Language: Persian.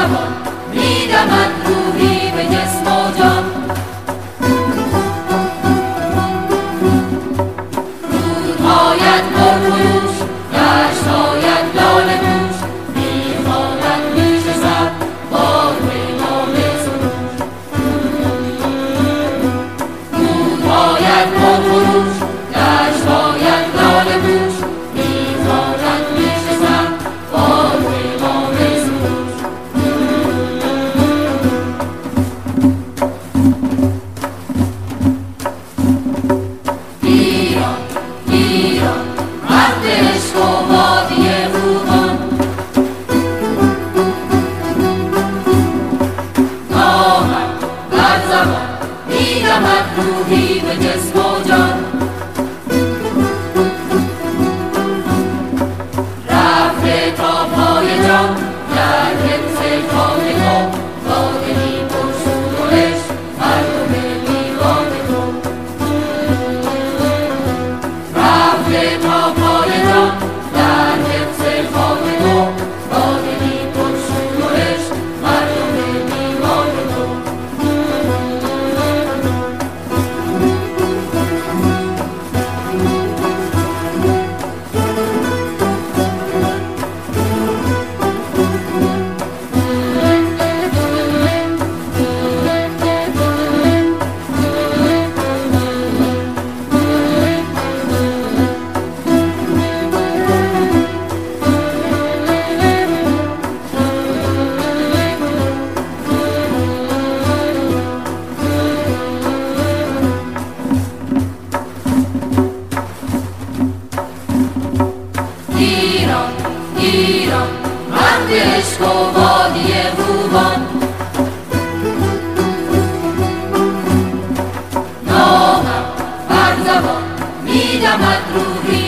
زبان میدمد روحی به جسم و جان. رودهایت پرخروش، دشتهایت لاله پوش، میخواند میشکند باد پیغام سروش. رودهایت پرخروش، دشتهایت لاله پوش، میخواند میشکند باد پیغام سروش. ایران ایران مرد عشق و وادی خوبان، نامد بر زبان میدمد روحی به جسم و جان. رفته تا پای جان در حفظ خاک تو، با دلی پرشور و عشق مردم دیوان تو. رفته تا پای جان در حفظ خاک تو، با دلی پرشور و عشق مردم دیوان تو. ایران ایران مرد عشق و وادی خوبان، نامم بر زبان میدمد روحی